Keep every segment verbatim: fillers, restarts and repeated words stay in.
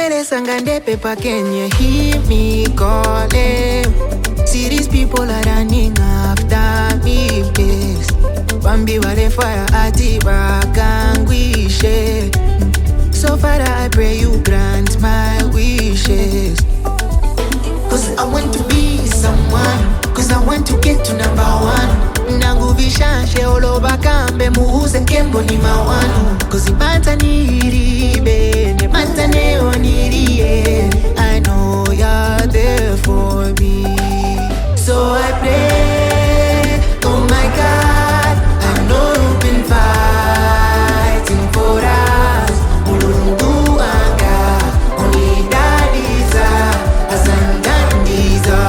Where sangande paper, can you hear me calling? See these people are running after me, yes. Bambi wale fire ati bakangwishe. So Father, I pray you grant my wishes. Cause I want to be someone. Cause I want to get to number one. Nangu vishanshe oloba kambe muhuze kembo ni mawanu. Cause imanta niribe, ne manta neo niriye. I know you're there for me. So I pray, oh my God, I know you've been fighting for us. Mulungu anga, onidadiza, azandandiza.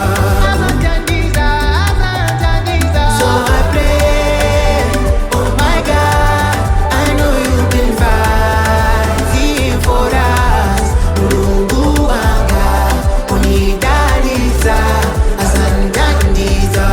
So I pray, oh my God, I know you've been fighting for us. Mulungu anga, onidadiza, azandandiza.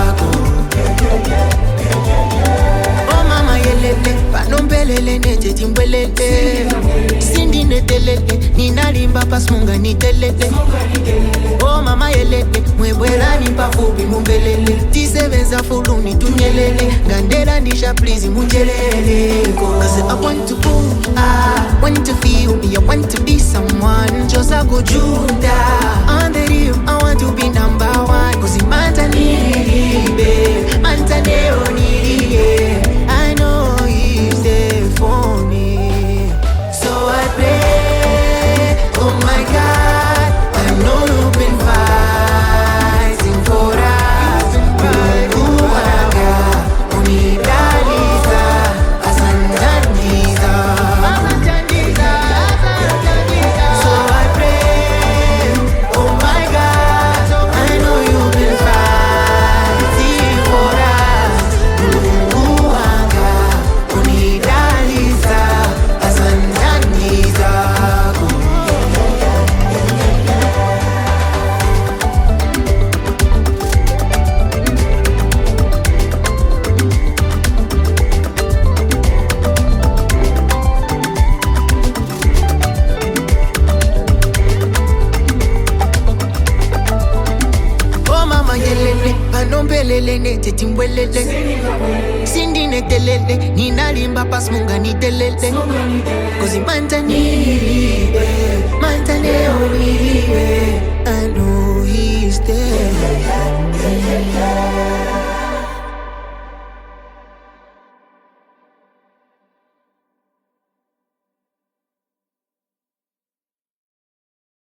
Oh mama yelele, panombelele nete timbelele. Sindi netelele, ninalimba pasmunga nitelele. Oh mama yelele, mwebwela nipa fupi mumbelele. Tisebeza fuluni tunyelele, ngandela nisha please munjelele. Cause I want to go, I want to feel me, I want to be someone. Just a go Juda, on the real, I want to be number one. Cause imanta niribe, manta neo niriye. I know he's there for me. So I pray, oh my God, I know you've been fighting for us. Uwaga, unidaliza, azandandiza. So I pray, oh my God, I know you've been fighting for us. Uwaga, unidaliza, azandandiza. Oh mama yelele, panombelele nete timbwelele. Sindi netelele, ninalimba pasmunga nitelele. Cause imanta niribe,